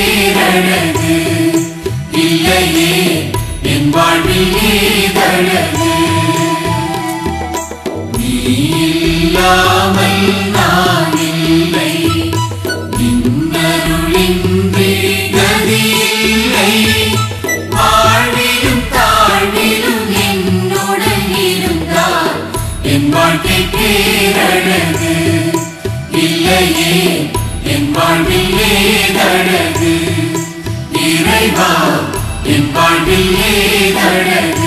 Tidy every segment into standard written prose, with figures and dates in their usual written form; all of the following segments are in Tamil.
பேரழகு இல்லையே என் வாழ்வில் ஏதழகு நீ இல்லாமல் நான் இல்லை நின்னருளின்றி கதி இல்லை வாழ்விலும் தாழ்விலும் என்னுடன் இருந்தால் என் வாழ்க்கை பேரழகு இல்லையே என் வாழ்வில் ஏதழகு இறைவா என் வாழ்வில் ஏதழகு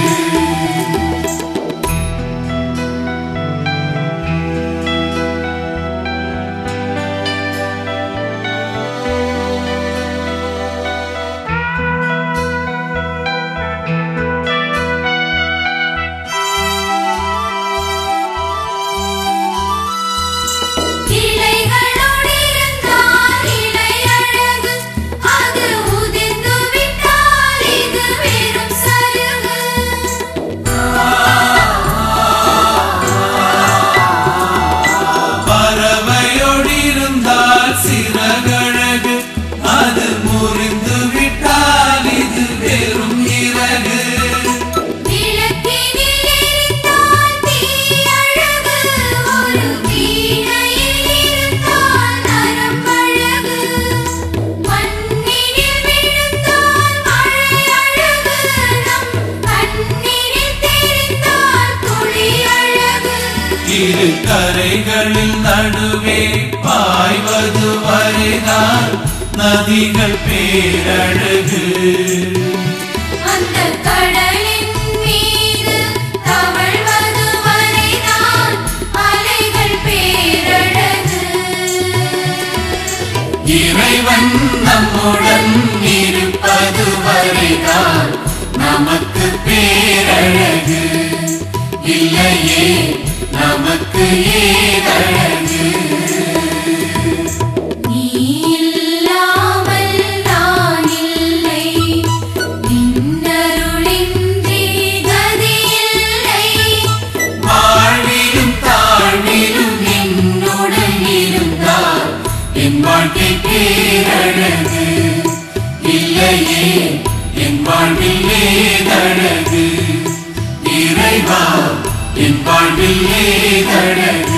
இரு கரைகளில் நடுவே பாய்வது வரைதான் நதிகள் பேரழகு அந்த கடலின் மீது தவழ்வது வரைதான் அலைகள் பேரழகு இறைவன் நம்முடன் இருப்பது வரைதான் நமக்கு பேரழகு இல்லையே நமக்கு ஏதழகு நீ இல்லாமல் நான் இல்லை நின்னருளின்றி கதி இல்லை வாழ்விலும் தாழ்விலும் என்னுடன் இருந்தால் என் வாழ்க்கை பேரழகு இல்லையே என் வாழ்வில் ஏதழகு இறைவா என் வாழ்வில் ஏதழகு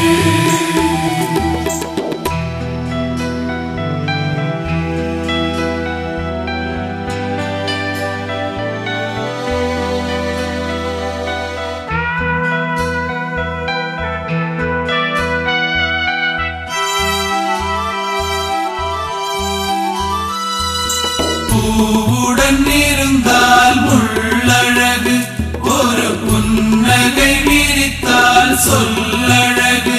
பூவுடன் இருந்தால் முள்ளழகு ஒரு புன்னகை விரித்தால் சொல்லழகு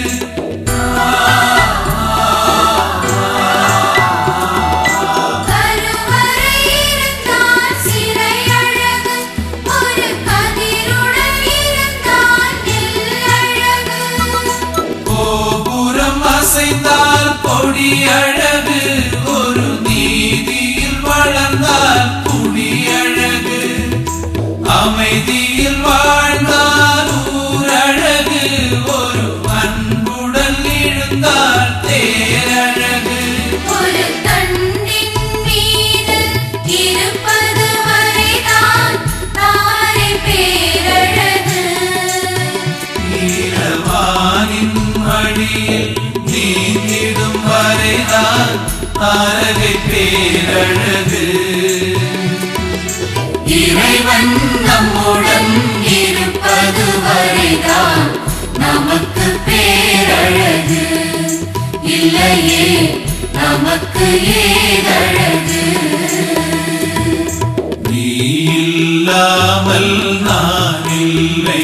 கருவறை இருந்தால் சிறையழகு ஒரு கதிருடன் இருந்தால் நெல்லழகு கோபுரம் அசைந்தால் கொடியழகு ஒரு நீதியில் வளர்ந்தால் குடியழகு அமைதியில் வாழ்ந்தால் ஊரழகு ஒரு அன்புடன் எழுந்தால் தேரழகு ஒரு தண்டின் மீது இருப்பது வரைதான் தாரை பேரழகு நீலவானின் வழியில் நீந்திடும் வரைதான் தாரகை பேரழகு இறைவன் நம்முடன் இருப்பது வரைதான் நமக்கு பேரழகு இல்லையே நமக்கு ஏதழகு நீ இல்லாமல் நான் இல்லை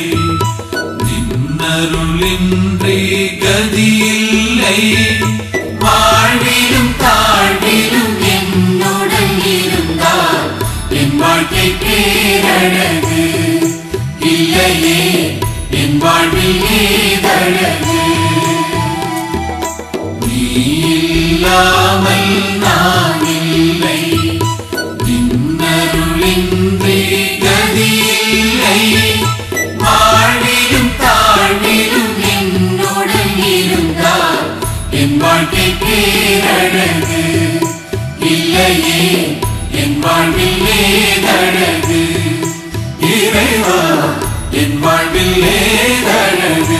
நின்னருளின்றி கதி இல்லை வாழ்விலும் தாழ்விலும் என்னுடன் இருந்தால் என் வாழ்க்கை பேரழகு இல்லையே என் வாழ்வில் ஏதழகு நீ இல்லாமல் நான் இல்லை நின்னருளின்றி கதி இல்லை வாழ்விலும் தாழ்விலும் என்னுடன் இருந்தால் என் வாழ்க்கை பேரழகு இல்லை இல்லையே என் வாழ்வில் ஏதழகு இறைவா என் வாழ்வில் ஏதழகு